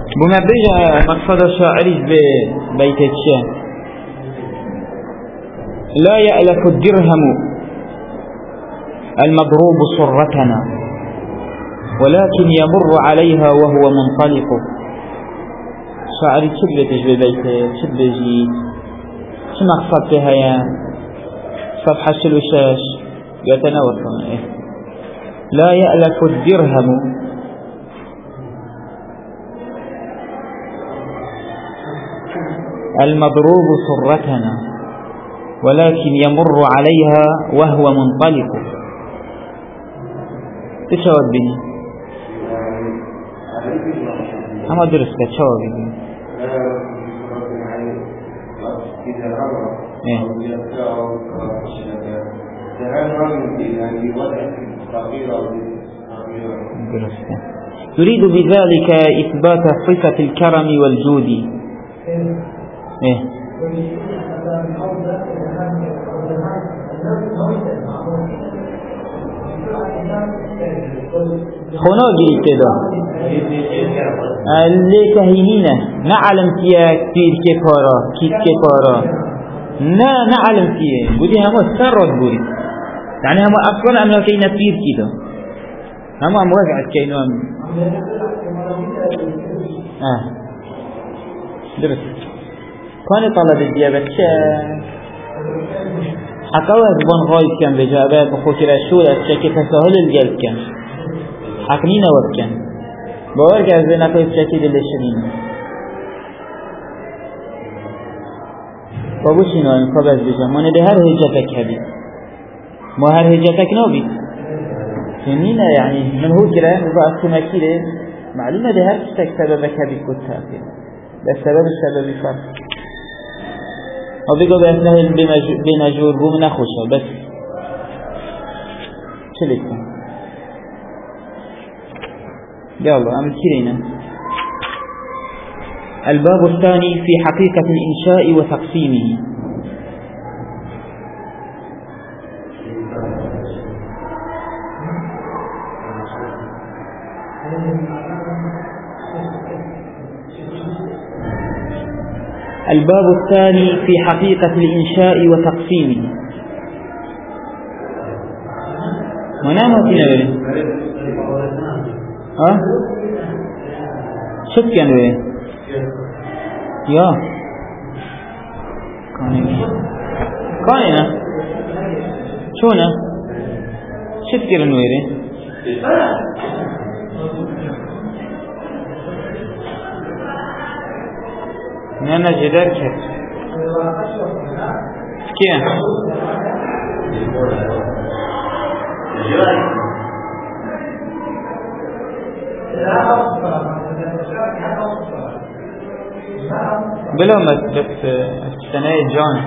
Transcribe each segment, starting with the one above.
بما بيجا مقصد الشاعري ببيت الشام لا يألف الدرهم المضروب صرتنا ولكن يمر عليها وهو منطلق. شاعري تشبتش ببيته تشبجي شو مقصد بها يا صفحة الوشاش يتناول إيه؟ لا يألف الدرهم المضروب صرتنا ولكن يمر عليها وهو منطلق. تشاور بني أما درست تشاور بني إيه؟ يريد بذلك إثبات صفة الكرم والجود. إيه؟ خناجي كده اللي تهينينه نعلم فيها كتير كفارة كيف كفارة نعلم فيها بودي هم سرد بودي يعني هم أصلا أمنا كينا كتير كده هم وقعت كينا درست كان طلب الديابة حكاوه زبان غايب كان بجابات وخوكي رشولة شاكي تساهل الجلد كان حكمين وقت كان باورك از نفس شاكي دل شنين بابوشين وانقاب از بجام مانه ده هر هجتك هبي ما هر هجتك نابي فهمين يعني من هو كرا نبقى السماكيري معلومة ده هر كشتك سببك هبي كتها بس سبب فرق وبيقول بأسنه بنجور بوم نخوشه بس شلتكم يلا عمل كيرينا. الباب الثاني في حقيقة الإنشاء وتقسيمه. الباب الثاني في حقيقة الإنشاء وتقسيمه. منام فينا بلي شد كان بلي يا كاننا شونا شد كرن ويري نانا جدار كت كيا بلا بس السنة جان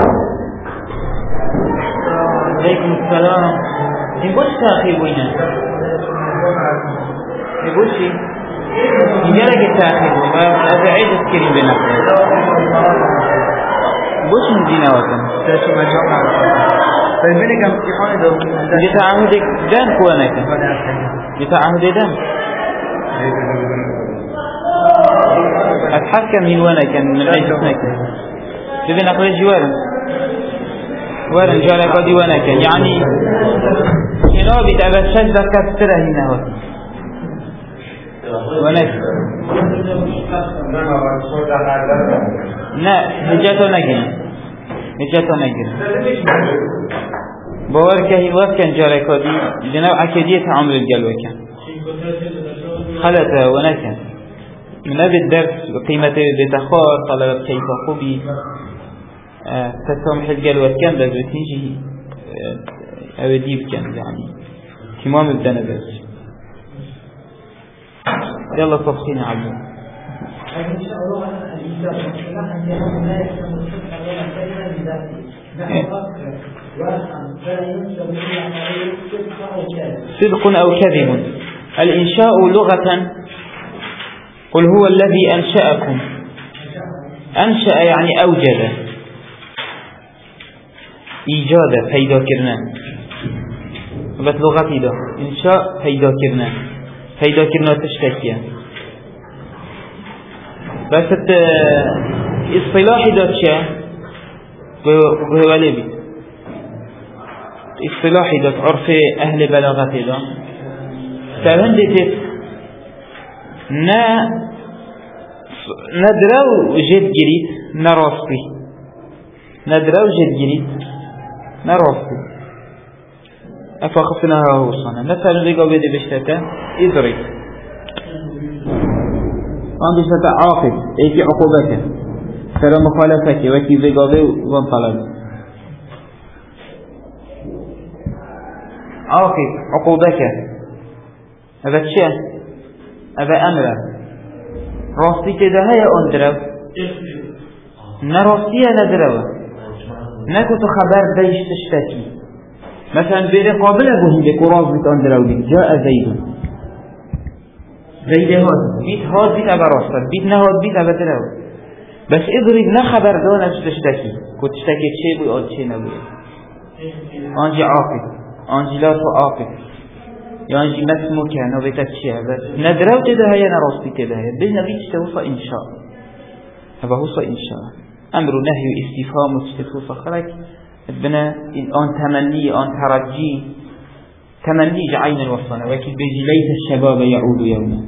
عليكم السلام. يبوش تاخي وينا يبوشي يجرق التاخي وما أزعيد الكريم بنفسه بوش من دينا وطن تاشي ما جمع فالملك امتحان دو يتعهدك دان كوانك يتعهد دان أتحكم من وانا كان من عيش اسمك تبين أخرج وارن جارك ودي وانا كان يعني هنا بيتعبت شجرة كثيرة هنا وطن ونك لا هجاتو نجنا باور كهي وقت كان جارك ودي جناب عكدية عمر الجلوة كان خلت ونكن من هذا الدرس وقيمة بتخار طلبت كيف خوبي تسامح الجلوة كان لازم تيجي أوديب كان يعني تمام بدنا درس يلا صفحين عبد إن شاء الله صدق أو كذب. الإنشاء لغة قل هو الذي أنشأكم. أنشأ يعني أوجد إيجاد پیدا کردن بس لغتی دا انشاء پیدا کردن تشتکیه بس اصطلاحي داد چه؟ ولی بید اصطلاحي داد عرف اهل بلاغت داد سرهن دیتت ندرو جد گرید نراستی ندرو جد گرید نراستی افاقفتناها هوصانا مثلا بيقوا بيدي بشتتا اضرب وان بشتتا عاقب ايكي عقوبته فلا مخالفته وكي بيقوا بي وانطلب عاقب عقوبته هذا الشيء هذا أمره راستي كده هيا اندرو نراستيها ندرو نكو خبر بيش تشتكي مثلا بين قابل أبوهم بك وراز بيت أندرو بك جاء زيد هاد بيت أبا راستك بيت نهاد بيت أبا درو بس اضرب نخبر دانا تشتكي كنت تشتكي شيء بي قال شيء نبوي أنجي عاقب أنجي لا تعاقب يعني مسموك نبيتك شيء بس ندرو تده هيا نراستي تده هيا بالنبي تشتوصى إن شاء هذا هو إن شاء أمر نهي استفهام وتشتوصى خلق بنا آن تمني آن ترجي تمني جعين الوصنا وكي بيجي ليت الشباب يعود يوما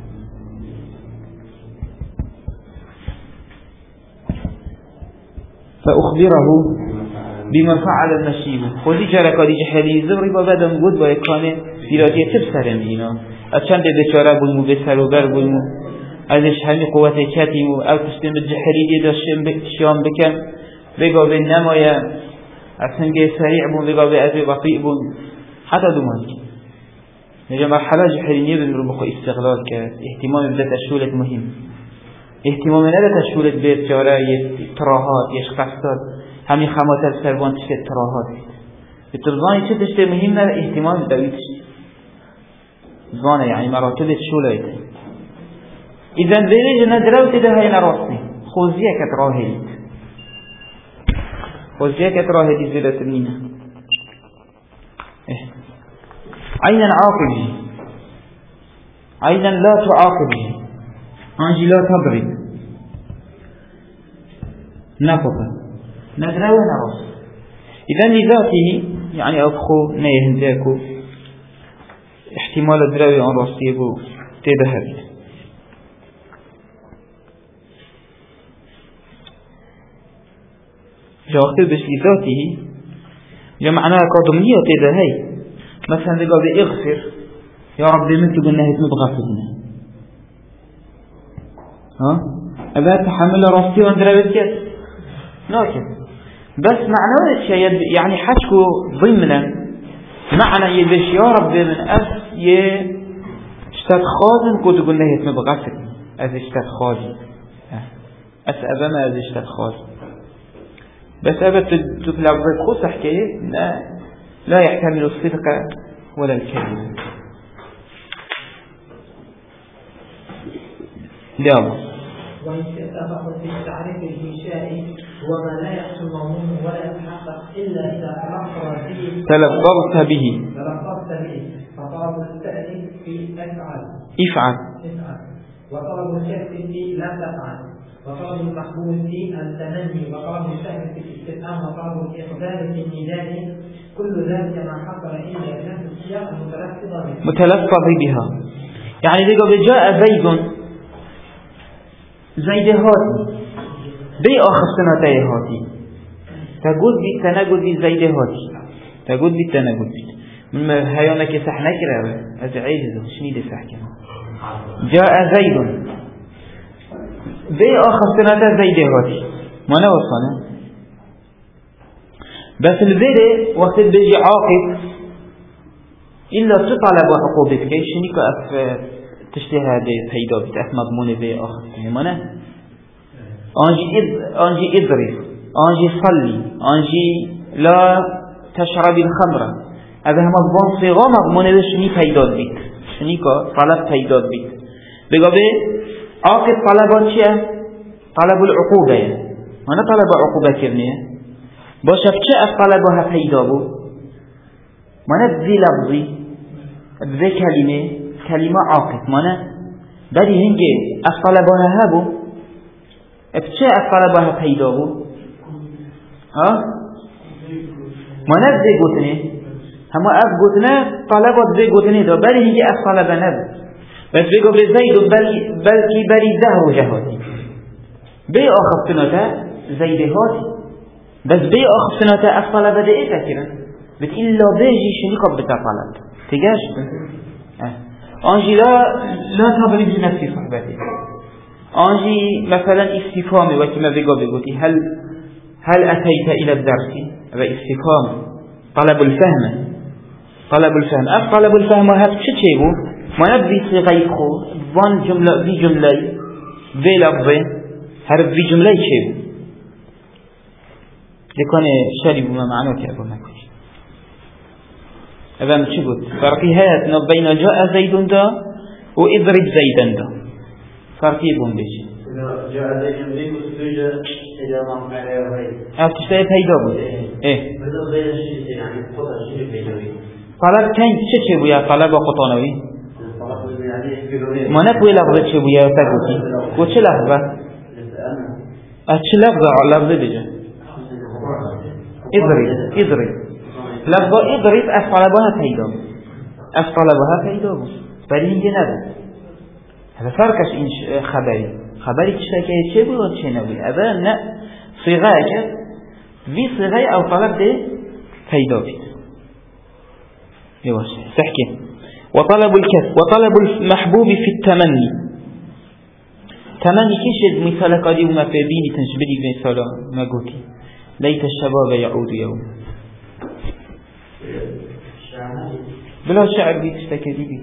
فأخبره بما فعل المشيب خذي جرك ودي جحلي زبري بابدم قد ويكان سيراتي تبسر مينا أتشان دي بشارة بلمو بسر وبر بلمو ازش همي قوة كاتي او تشتم الجحلي دي دا شام بكن بقى بالنمايا أحسن جاي سريع بون بقى بأذي بطيء بون حتى دومانك نجا مرحلة جحرينية بالمربخ استغلال كاهتمام بدأت الشولة مهم اهتمام ندت الشولة بيت جارة تراهات يشقصات همي خماتر سربان تشكت تراهات الترزاني چه تشتي مهم ندت اهتمام بدأويتش زانه يعني مراتب الشولة إذن بيريج ندروت ده هاي نراسي خوزية كتراهيت خوزية كتراهيت زيادة مينة عينا عاقبه عينا لا تعاقبه أنجي لا تضرب نفقه ندرو نراس إذن لذاته يعني أبخو نيهنداكو احتمال الدراوي عن راسيه تذهب جاءت بشليته جمعناها كضمنية تذهب مثلا لقى اغفر يا رب من تقول نهيت متغفرنا ها أبا تحمل راسي واندربت كده لكن بس معناه الشيء يعني حشكو ضمنا معنى يدش يا رب من اشتاد خازن كنت تقول نهيت متغفرنا از اشتاد خازن أسأبا ما از اشتاد خازن بس أبا تتلعب خص حكاية لا يحتمل الصدق ولا الكذب لا ويتفق في التعريف الإنشائي هو ما لا يحصل مضمونه ولا يتحقق إلا إذا تلفظت به فطلب التأليف في افعل وطلب الشك في لا تفعل وطلب المحبوب في التمني وطلب الشك في الاستفهام وطلب الإخبار في النداء كل ذلك ما حصل إلا بنفس السياق متلفظ بها يعني بيقول جاء زيد هاتي بي آخر سنة هاتي تقول بي تنقل بي زيد هاتي تقول بي تنقل بي من هيونك سحنا كرا از عيجز شنيد سحكا جاء زيد بي آخر سنة زيد هاتي ما نوصنا بس البيري وقت بيجي عاقب إلا تطلب عقوبتك شنيك أف تشتهي هذه فيدا بتأف مضمون بي آخر سنة ما نه أنجي اضرب أنجي صلي أنجي لا تشرب الخمر هذا مضمون صيغة مضمون بشني فيداد بيت شنيك طلب فيداد بيت بقى بي عاقب طلبات شيء طلب العقوبة يعني ما طلب عقوبة كرنية باشا بچه طلبها فيدا بو ما بذي لفظي بذي كلمة عاقب ما بدي هنجي طلبها هابو بچه از طلبها پیدا بود ها ما نزده گوتنه همه از گوتنه طلبات زی گوتنه دا بلی هیچ از طلبه نبود بس بگو به زید بلکی بری زهر و جهاتی بی آخفتناتا زیده هاتی بس بی آخفتناتا از طلبه ده ایتا کرن بس إلا بيجي شنيقب بتطلب تجاش أنجي لا تبرز نفسي صحبتي أنجي مثلا استفهامي وكما بيقولي هل أتيت إلى الدرس هذا استفهام طلب الفهم طلب الفهم هذا شيء ما نبي صيغة خو وان جملة في جملة في لفظ هذا في جملة شيء لكن شارب ما معناه كأبو نكش هذا چی بود؟ فرقی هست بین جاء زید دا و اضرب زیدا دا فرقی بون بشه جاء زید بيك وسجى إذا ما قال غير تشتهي پیدا بود بدون غير شيء يعني خطأ شيء بيجوي طلب كان چه بویا طلب قطانوی طلب يعني ما نبوی لفظ چه بویا تگوتی و چه لفظه؟ چه لفظه بجا اضرب لفظا اضرب از طلبها پیدا بود ولی اینجا نبود هذا فرقش این خبری چه بود و چه نبود هذا نه صيغه که وی صيغه او طلب ده پیدا بود يواش تحكي وطلب الكسب وطلب المحبوب في التمني تمني كيش مثال قادي وما في بيني تنشبدي مثالا ما قلتي ليت الشباب يعود يوم بلا شعر بيت اشتكي بيت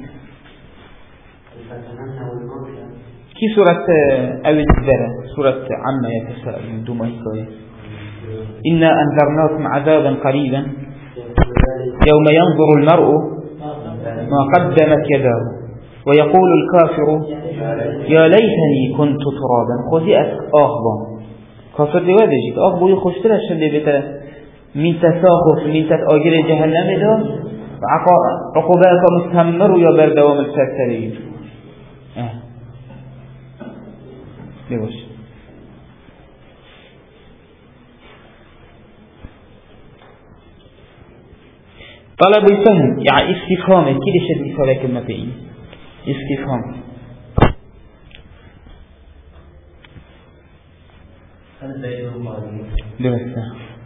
كي سورة أول الزرع سورة عما يتساءلون دوما هكاية إنا أنذرناكم عذابا قريبا يوم ينظر المرء ما قدمت يداه ويقول الكافر يا ليتني كنت ترابا خذئت آخبا كافر دواده جيت آخبو يخشتر الشده بيتا من تساخف من تتآجر جهنم دا عقوبات مستمر يا بردوام السرسرين بيوش طلب الفهم يعني استفهام كده شد مثال كلمة فيه استفهام درسته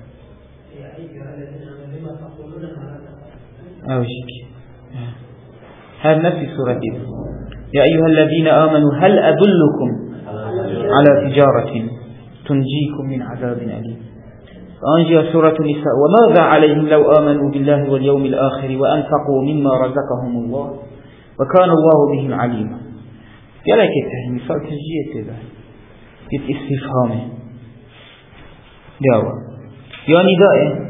أوشك هذا نفس سورة يا أيها الذين آمنوا هل أدلكم على تجارة تنجيكم من عذاب أليم أنجي سورة النساء وماذا عليهم لو آمنوا بالله واليوم الآخر وأنفقوا مما رزقهم الله وكان الله بهم عليما قال لك مثال تجية كذا استفهامه جاوب يا نداء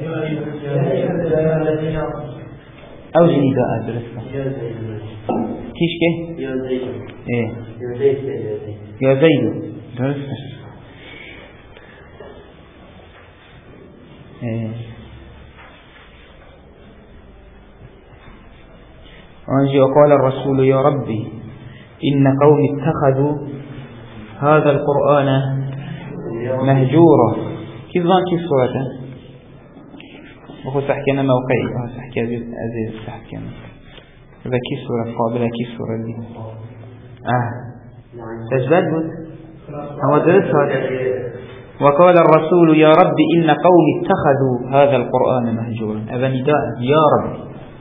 أو نداء درسنا كيش كه يا زيد إيه يا زيد يا زيد درسنا أنجي وقال الرسول يا ربي إن قوم اتخذوا هذا القرآن مهجورا كيف ظن كيف صورته وهو سحكينا موقعي وهو سحكي عزيز سحكينا إذا كيف صورة قابلة كيف صورة لي تجبد بود هو درس هذا وقال الرسول يا رب إن قوم اتخذوا هذا القرآن مهجورا هذا نداء يا رب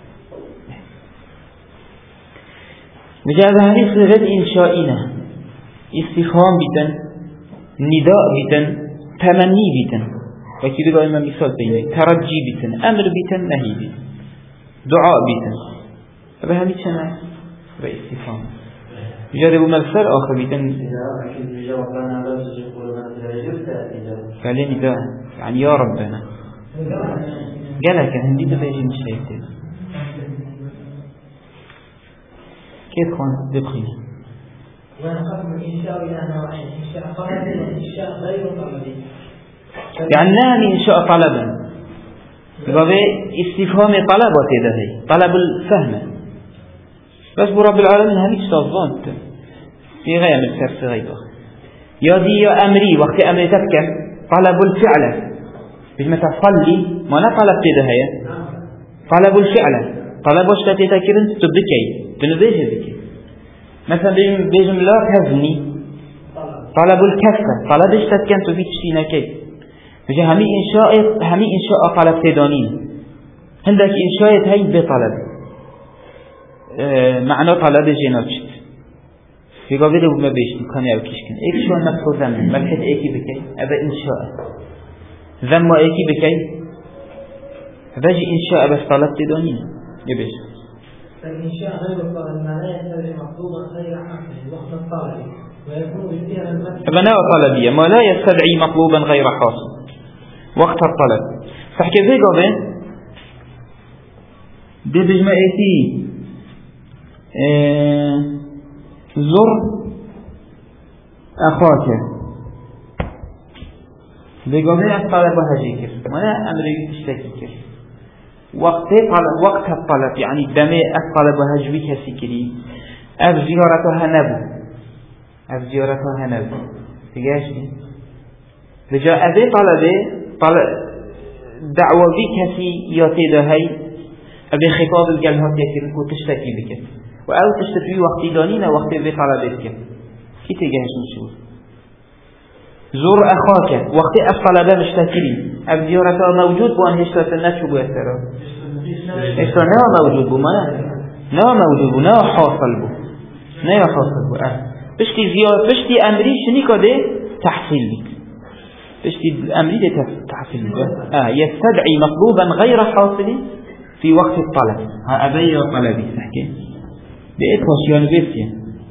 مجاز هذه صيغة إنشائنا استفهام بتن نداء بتن تمني بتن وكذا بقى إما مثال بيني ترجي بتن أمر بتن نهي بتن دعاء بتن هذا همي شنا باستفهام جارب مغفر آخر بتن قال نداء يعني يا ربنا قالك هندي بفاجين شيء كيف كان دقيقة ونقسم الإنشاء إلى نوعين إنشاء طلبي وإنشاء غير طلبي يعني نعم إنشاء طلبا باب استفهام طلبات هذه طلب الفهم بس برب العالمين هنيك صفات في غير من سر غيره يا دي يا أمري وقت أمري تبكى طلب الفعل بجمة صلي ما لا طلب كده هي طلب الفعل طلب وشتى تكرن تبكي تنبيش ذكي مثلا بيجم لا تهزني طلب الكفة طلب اشتت كان تبيت فينا كي بجي همي إنشاء طلب تدانين عندك إنشاء هاي بطلب معنى طلب جناتشت في قابله ما بيش كان يأكيش كن إيك شو نفسه ذم ملحد إيكي بكي أبا إنشاء ذم إيكي بكي باجي إنشاء بس طلب تدانين يبيش فالإنشاء غير الطلب ما لا يستدعي مطلوبا غير حاصل وقت الطلب ويكون بالفعل المطلوب بناء طلبية ما لا يستدعي مطلوبا غير حاصل وقت الطلب فحكي زي قابل دي بجمع إيتي زر أخاك بقابل الطلب وهجيكر ما لا أمري تشتكيكر وقت الطلب يعني دمي الطلب وهجويك سكري أف زيارتها نبو تجاشي رجاء أبي طلب دعوة بك سياتي لهي أبي خطاب الجلهات يكر وتشتكي بك وأو تشتكي وقت دانينا وقت أبي طلبك كي تجاش نشوف زور أخاك وقت الطلبة مشتكري أف زيارتها موجود وأن يشترط الناس شو بيأثره إسا نوع موجود بو نوع موجود بو نوع حاصل بو بشتي أمري شني كده تحصيل بك بشتي أمري ده تحصيل بك يستدعي مطلوبا غير حاصل في وقت الطلب أبي طلبي سحكي بقيت وشيان بيتي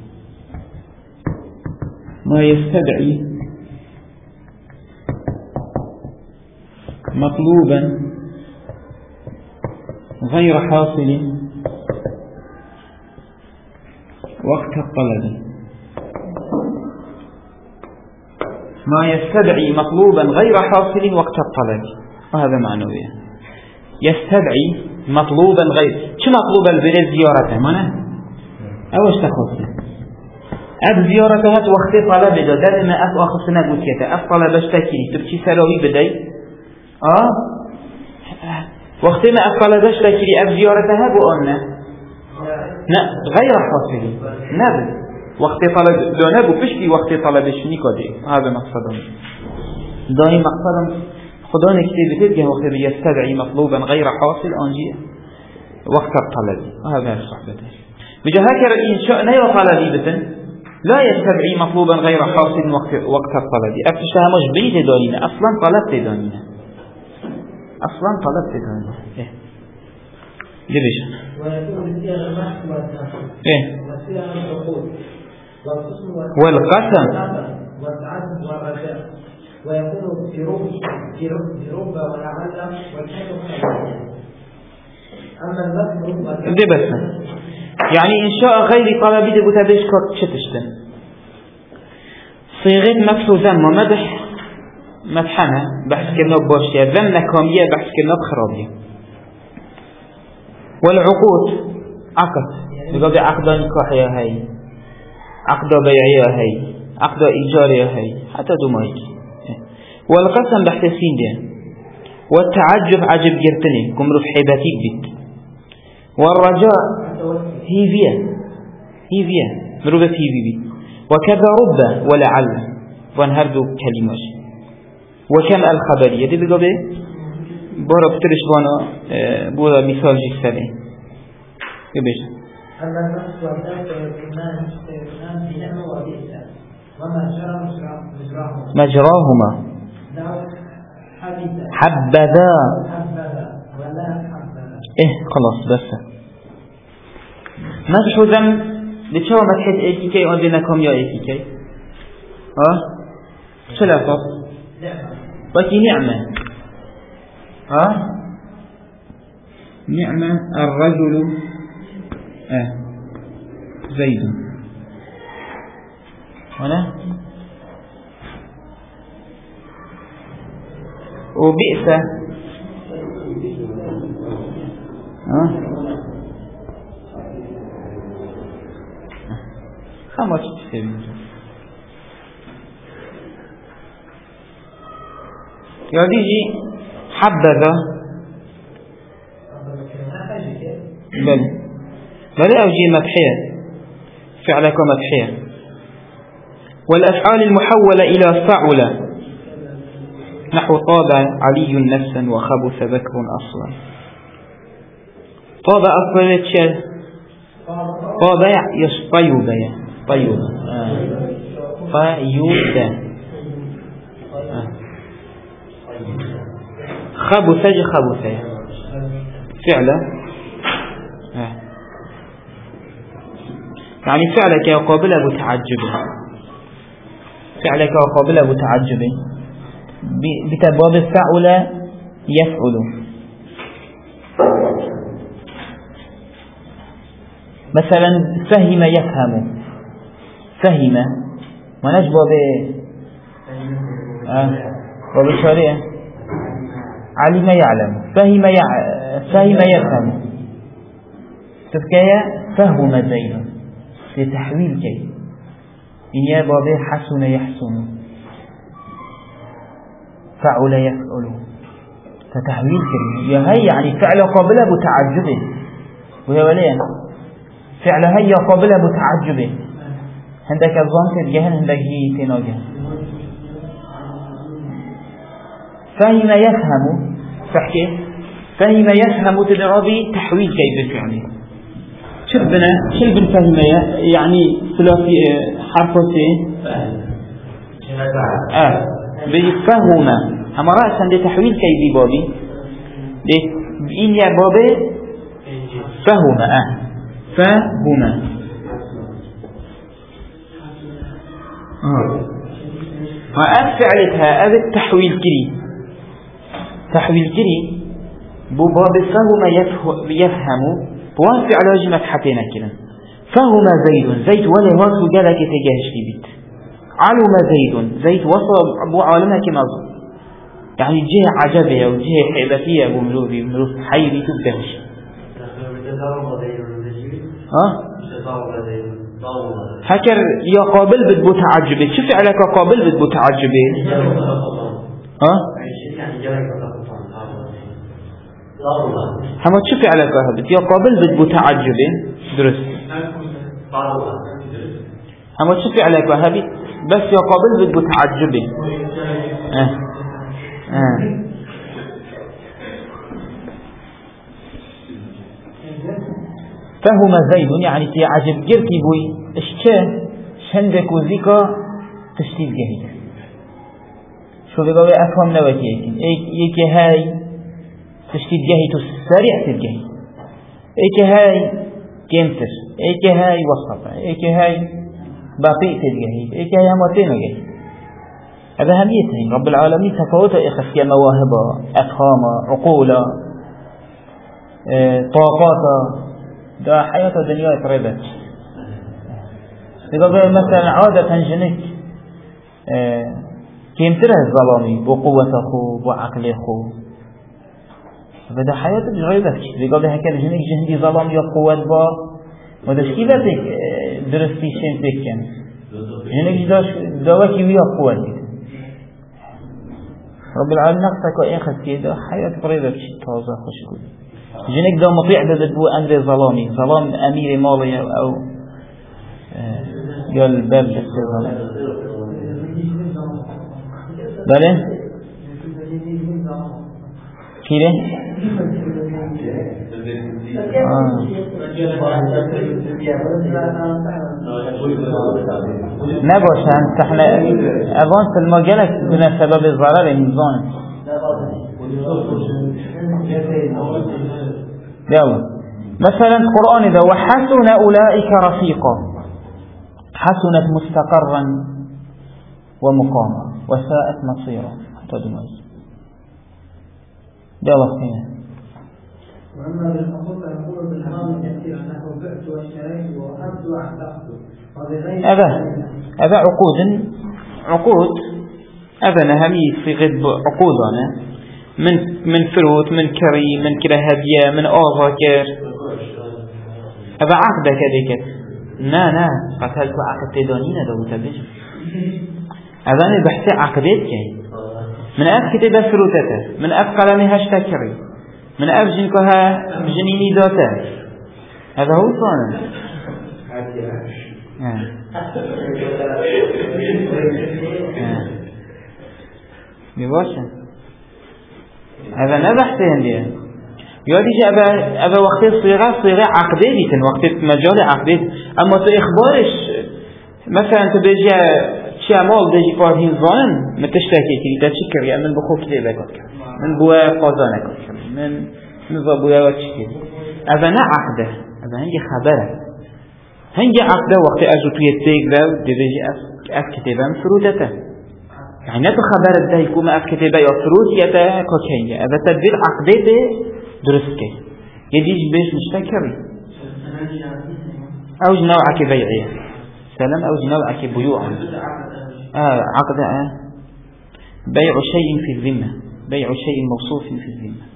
ما يستدعي مطلوبا غير حاصل وقت الطلب ما يستدعي مطلوبا غير حاصل وقت الطلب وهذا معنوية يستدعي مطلوبا غير شو مطلوبا بريد زيارته مانا اوش تخصي اب زيارته هات وقت طلب ده دل ما اف اخصنا قوتيته اف طلب اشتكي تبكي سلوي بدي وقت ما اف طلب اشتكي اف زيارته هات وقلنا لا غير حاصل نبي وقت طلب دو نبو بشتي وقت طلبش نيكودي هذا مقصدهم دائما مقصدهم خدا نكتب بتلقى وقت يستدعي مطلوبا غير حاصل أنجي وقت الطلب هذا صحبته بجا هكذا الإنشاء لا طلبي بتن لا يستدعي مطلوبا غير حاصل وقت الطلب أفتشها مش بريد دانينا أصلا طلبت دانينا إيه ليش ويكون بالصيغة المحض والتعقيد إيه والصيغة العقود والقسم والتعدد والرجاء ويكون برب ولعل والحكم أما المفهوم دي بس يعني إنشاء غير طلبي دي بتابيش كرت شتشتن صيغة مفسو ذم ومدح مدحنا بحث كنا بباشية ذم نكامية بحث كنا بخرابية والعقود عقد يقول عقد نكاحية هاي عقد بيعية هاي عقد إيجارية هاي حتى دمائك والقسم بحث سين دي والتعجب عجب جرتني كم رف حيباتيك بك والرجاء هيفيا مروبة هيفي بك وكذا رب ولعل وانهردو كلمة وكم الخبرية دي بقى بارا بترش بانا بولا مثال جسدي يبيش أما النفس والذات يكونان بنعمة وبئسة وما جرى مجراهما حبذا ولا حبذا خلاص بس مدح ذم لتشوى مدحت ايكي كي عندناكم يا ايكي كي شلافة وكي نعمة نعمة الرجل زيد هنا وبئس خمس تفهم يا ديجي حبذا بل أوجي مدحية فعلك مدحية. والأفعال المحولة إلى فعل نحو طاب علي نفسا وخبث بكر أصلا. طاب أصلا شيء طاب يطيب طيب طيب خبث فعلا يعني فعلك قابل متعجب فعلك قابل متعجب بتباب الفعل يفعل. مثلا فهم يفهم فهم ونجبه وبشاريه علم يعلم فهم يفهم تفكية فهم زيد لتحويل كي إن يا بابي حسن يحسن فعل يفعل فتحويل كي يا هي يعني فعل قابل بتعجب ويا وليه فعل هي قابل بتعجب عندك الظن تجهل عندك هي تناجه. فهم يفهم فحكي فهم يفهم تدرابي تحويل كيف الفعل شو بنفهم يعني ثلاثي حرفين بفهم هم رأسا لتحويل كيف بابي بإن يا بابي فهم فهم وأفعلتها أبد تحويل كري بباب فهم يفهم بوان فعل جمت حتينا كلا فهم زيد ولا وصل جالك تجاهش بيت علم زيد وصل أبو عالمها كما يعني جهة عجبية وجهة حيبتية أبو ملوف حيري تبدهش هكر يا قابل بدبو تعجبه شو فعلك قابل بدبو تعجبه هما شو فعلك هبت يا قابل بدبو تعجبه درست هما شو فعلك هبت بس يا قابل بدبو تعجبه فهم زيد يعني في عجب جرتي بوي اشكه شندك وزيكا تشتيل جهيد شو بيقول أفهم نواتيكين ايك هاي تشتيل جهيد السريع تلجهيد ايك هاي كيمتر ايك هاي وسط ايك هاي باقي تلجهيد ايك هاي همتين جهيد. هذا هميتين رب العالمين تفاوت اخفيا مواهبا أفهاما عقولا طاقاتا ده حياة الدنيا تربت. إذا مثلا عادة جنك كيم تره الظلامي بقوة أخو بعقل أخو فده حياة تربت. إذا قال هكذا جنك جهدي ظلامي قوة با وده شكيلتك درستي شمتك كان جنك دواكي ويا قوة رب العالمين نقصك وإخذ كده حياة تربت تازة خوش كده جنك ده مطيع ده بدو أمر ظلام أمير مالي أو قال باب للظلام بله كيره نباشن احنا أظن في المجالة من سبب الضرر النظام يلا مثلا القرآن إذا وحسن أولئك رفيقا حسنت مستقرا ومقاما وساءت مصيرا يلا فينا. وأما بالحقوق فنقول بالحرام كثيرا نحو بعت واشتريت وأخذت وأعتقت هذا عقود هذا نهمي في غد عقودنا من فروت من كريم من كرهبية من آذاكر هذا عقد كذلك نا قتلت عقد تدانين دو تبج هذا البحث عقدات كي من أف كتابة فروتته من أف قلمي هشتكري من أف جنكها جنيني ذاته هذا هو صانع بباشا هذا نبحثه هنديه يادي جاء أبا وقت صيغة عقدي بيتن وقت مجال عقدي أما تو إخبارش مثلا تبيجي شامال بيجي فارهين ظالم متشتكي كده تشكر يا من بخو كده بقى من بوا قازانك من بوا وتشكي هذا نا عقده هذا هنجي خبره هنجي عقده وقت أجو تيتيك ذا تبيجي أف كتابة مفروضته يعني نتو خبر ده يكون أف كتابة يفروض يتا كوكينجا هذا تدبير عقدته درسكي يديش بيش مشتكري أوج نوعك بيعية سلام أوج نوعك بيوعا عقد بيع شيء في الذمة بيع شيء موصوف في الذمة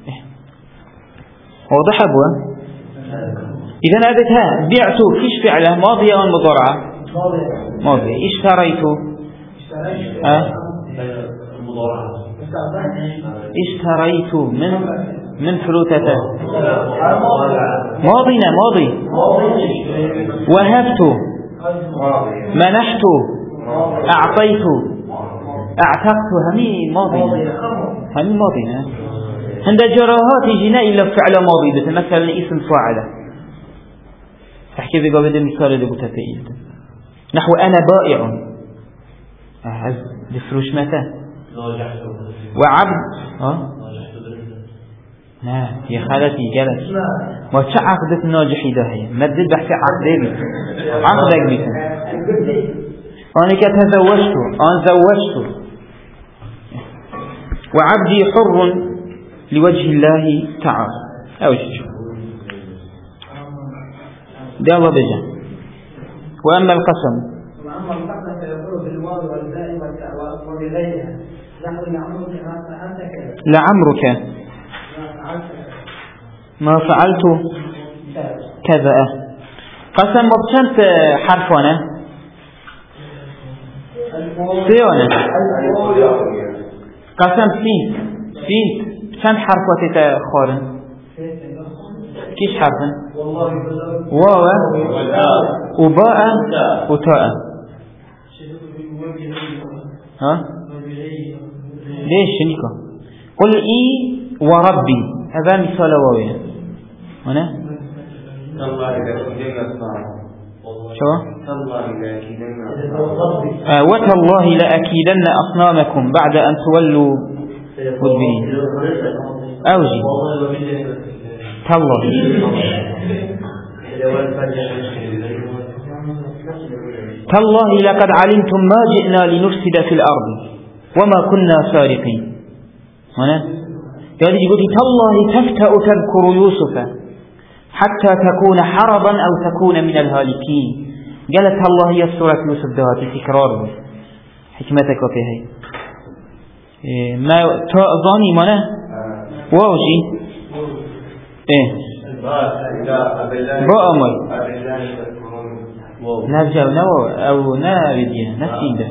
واضح أبوه إذا أدتها بعته كيش فعله ماضية أو مضارعة ماضية اشتريته اشتريت من فلوتته ماضي وهبت منحت أعطيت أعتقت همي ماضي عند جراهات جناء إلا فعل ماضي مثلا اسم فاعله تحكي بقى مثال اللي بتفعيل نحو أنا بائع لفروش متى وعبد يا خالتي جلس ما تش عقدة الناجحي ده هي مدد بحث عقدة عقدك بيتن أنا كتزوجت أنا زوجت وعبدي حر لوجه الله تعالى أو شيء ده الله بجا وأما القسم فيقول بالواو والباء وبغيرها نحو لعمرك ما فعلت كذا قسم بچند حرفانه سيانه قسم سين چند حرفات خارن كيش حرفن واو وباء وتاء ها ليش شنيكو قل اي وربي هذا مثال واوية هنا شو وتالله لأكيدن أصنامكم بعد أن تولوا مدبرين أوجي تالله تالله لقد علمتم ما جئنا لنفسد في الأرض وما كنا سارقين هنا يعني يقول تالله تفتأ تذكر يوسف حتى تكون حرضا أو تكون من الهالكين قالت الله هي سورة يوسف دواتي تكرار حكمتك وفيها ما تأظاني منا واوجي باء أمي نرجع نو أو نارديا نسيدا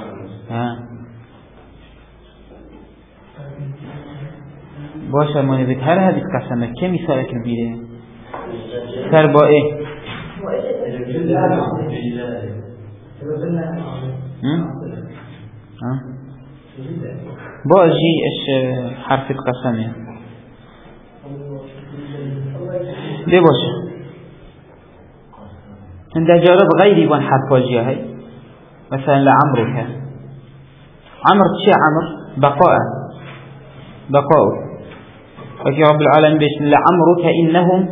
باشا ما نبيت هر هذه قسمة كم مثالك البيرة سر با ايه با جي ايش حرف القسمة دي باشا عند جارب غيري وان حرف واجيه هاي مثلا لعمرك عمر شيء عمر بقاء وفي رب العالمين بيش لعمرك إنهم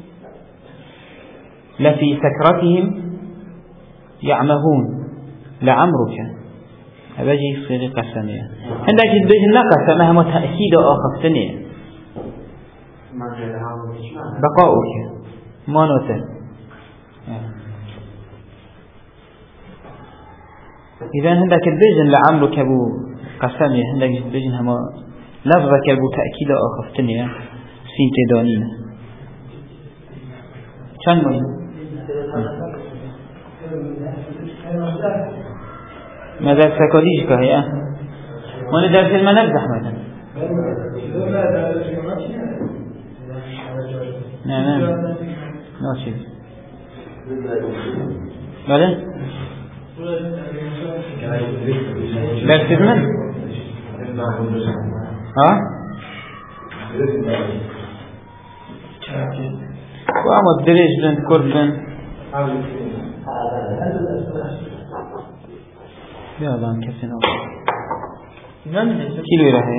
لفي سكرتهم يعمهون لعمرك هذا جي صيغة قسمية عندك بيش النقص مهما تأكيد آخر ثانية بقاؤك ما نوته إذا عندك بيجن لعمرك أبو قسمية عندك بيجن هما لفظك أبو تأكيد آخر ثانية سين تدانين كان مهم ماذا سكاليش كهيا وانا درس ما نبزح مثلا نه ناشد بله درس من ها وعمد دريج بنت كردن يلا كسنا كيلو راهي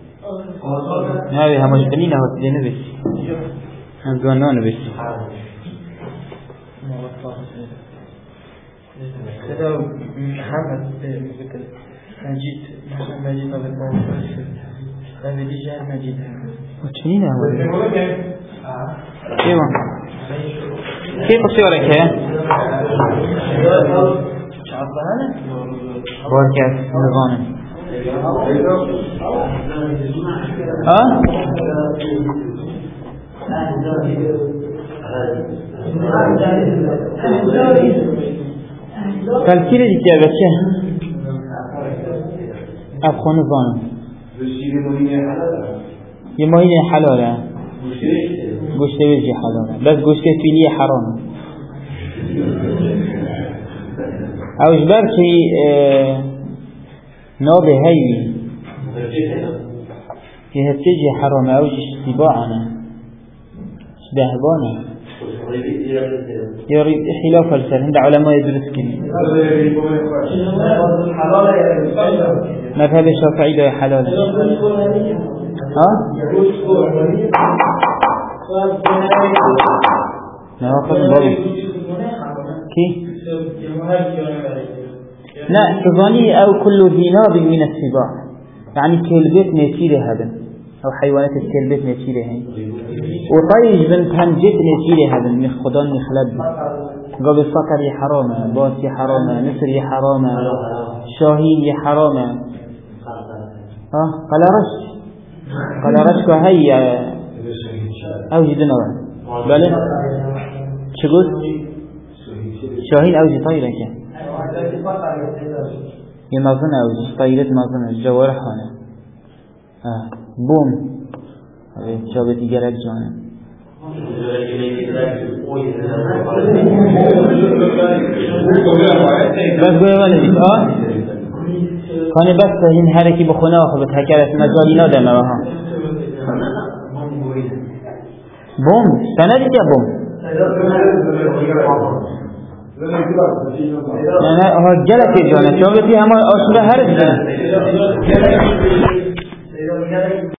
هذه همش بنينا هو تدين بس هم جوانون بس كذا محمد مثل مجيد مجيد ما بتقول هذا ديجا مجيد وتشنينا هو ايوه كيف صورك هي بودكاست نظام قال كيف دي بچه ابخو نظام یه ماهی حلاله گوشت ویژه حلاله بس گوشت فیلی حرام اوش برکی نابه هیوی یه هتجه حرام اوش اشتباعنا اشتهبانا يريد خلاف الفلسفة عند علماء يدرس كذي مذهب الشافعي ده حلال ها نواقض الضوء كي لا تظني أو كل ذي ناب من السباع يعني كلبت نسيره هذا أو حيوانات الكلبت نسيره هاي وطيج بنت همجت نسيره هذا من خدان مخلب قبل الصقر حرامة باس حرامة نسر حرامة شاهين حرامة قال رشك هي أوجد نوع بله شو قلت شاهين أوجد طيرك يمظن أوجد طيرت مظن الجوارح هنا بوم شابتي جرك جانا بس قوي ولدي كان بس هين حركي بخونه خبت هكذا مجالي نادم وها بوم سنة دي بوم أنا هو جلك جانا شو بتي هم أصله هرج